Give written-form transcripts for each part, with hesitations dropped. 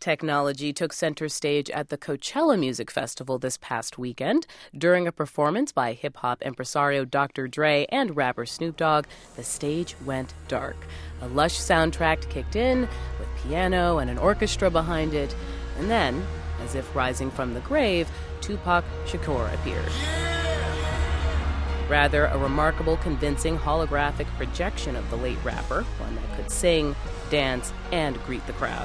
Technology took center stage at the Coachella Music Festival this past weekend. During a performance by hip-hop impresario Dr. Dre and rapper Snoop Dogg, the stage went dark. A lush soundtrack kicked in, with piano and an orchestra behind it. And then, as if rising from the grave, Tupac Shakur appeared. Rather, a remarkable, convincing holographic projection of the late rapper, one that could sing, dance, and greet the crowd.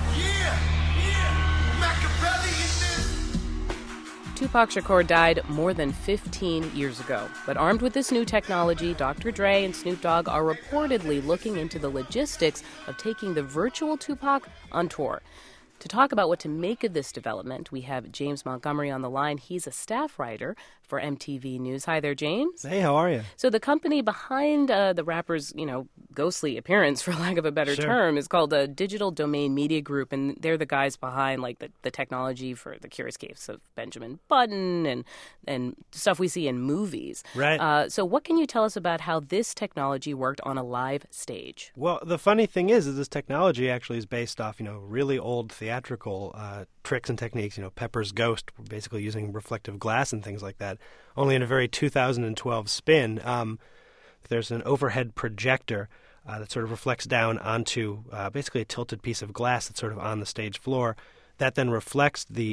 Tupac Shakur died more than 15 years ago. But armed with this new technology, Dr. Dre and Snoop Dogg are reportedly looking into the logistics of taking the virtual Tupac on tour. To talk about what to make of this development, we have James Montgomery on the line. He's a staff writer for MTV News. Hi there, James. Hey, how are you? So the company behind the rapper's, ghostly appearance, for lack of a better term, is called Digital Domain Media Group, and they're the guys behind the technology for The Curious Case of Benjamin Button and stuff we see in movies. Right. So what can you tell us about how this technology worked on a live stage? Well, the funny thing is this technology actually is based off, really old theatrical tricks and techniques. Pepper's Ghost, basically using reflective glass and things like that, only in a very 2012 spin. There's an overhead projector that sort of reflects down onto basically a tilted piece of glass that's sort of on the stage floor. That then reflects the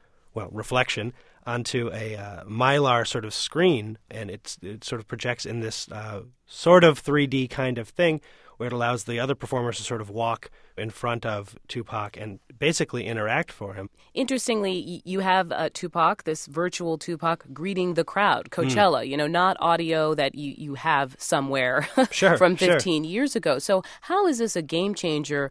reflection onto a mylar sort of screen, and it sort of projects in this sort of 3D kind of thing, where it allows the other performers to sort of walk in front of Tupac and basically interact for him. Interestingly, you have Tupac, this virtual Tupac, greeting the crowd, Coachella, not audio that you have somewhere from 15 years ago. So how is this a game changer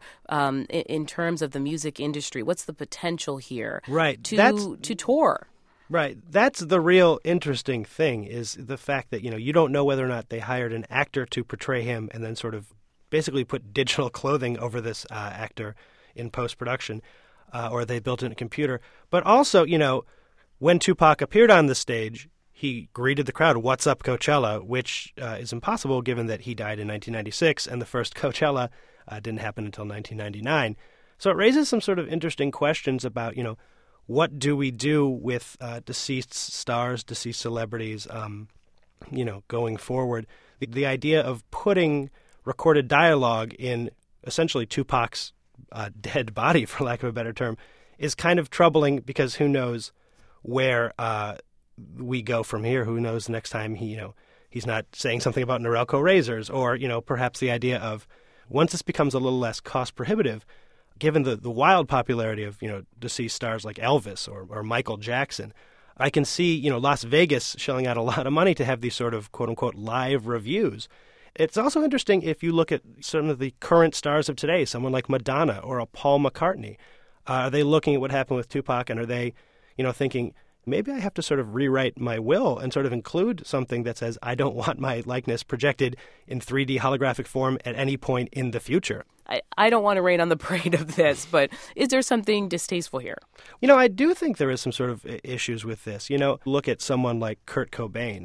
in terms of the music industry? What's the potential here to tour? Right. That's the real interesting thing, is the fact that, you don't know whether or not they hired an actor to portray him and then sort of basically put digital clothing over this actor in post-production, or they built it in a computer. But also, when Tupac appeared on the stage, he greeted the crowd, "What's up, Coachella?" which is impossible given that he died in 1996, and the first Coachella didn't happen until 1999. So it raises some sort of interesting questions about, what do we do with deceased stars, deceased celebrities, going forward? The idea of putting recorded dialogue in essentially Tupac's dead body, for lack of a better term, is kind of troubling, because who knows where we go from here? Who knows next time he's not saying something about Norelco razors, or perhaps the idea of, once this becomes a little less cost prohibitive, given the wild popularity of deceased stars like Elvis or Michael Jackson, I can see Las Vegas shelling out a lot of money to have these sort of quote unquote live reviews. It's also interesting if you look at some of the current stars of today, someone like Madonna or a Paul McCartney. Are they looking at what happened with Tupac, and are they, thinking, maybe I have to sort of rewrite my will and sort of include something that says I don't want my likeness projected in 3D holographic form at any point in the future? I don't want to rain on the parade of this, but is there something distasteful here? I do think there is some sort of issues with this. Look at someone like Kurt Cobain.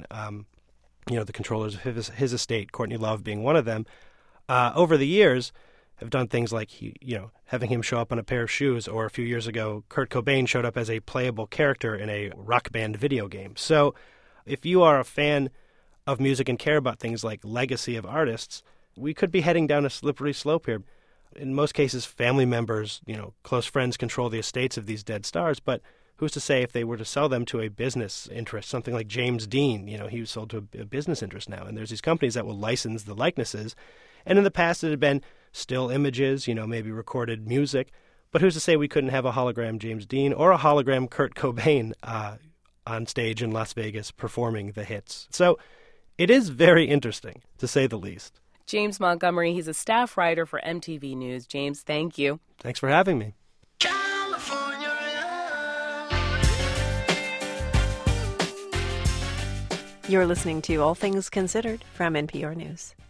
The controllers of his estate, Courtney Love being one of them, over the years have done things like having him show up on a pair of shoes, or a few years ago, Kurt Cobain showed up as a playable character in a Rock Band video game. So if you are a fan of music and care about things like legacy of artists, we could be heading down a slippery slope here. In most cases, family members, close friends control the estates of these dead stars, but who's to say if they were to sell them to a business interest, something like James Dean, he was sold to a business interest now, and there's these companies that will license the likenesses. And in the past, it had been still images, maybe recorded music, but who's to say we couldn't have a hologram James Dean or a hologram Kurt Cobain on stage in Las Vegas performing the hits? So it is very interesting, to say the least. James Montgomery, he's a staff writer for MTV News. James, thank you. Thanks for having me. You're listening to All Things Considered from NPR News.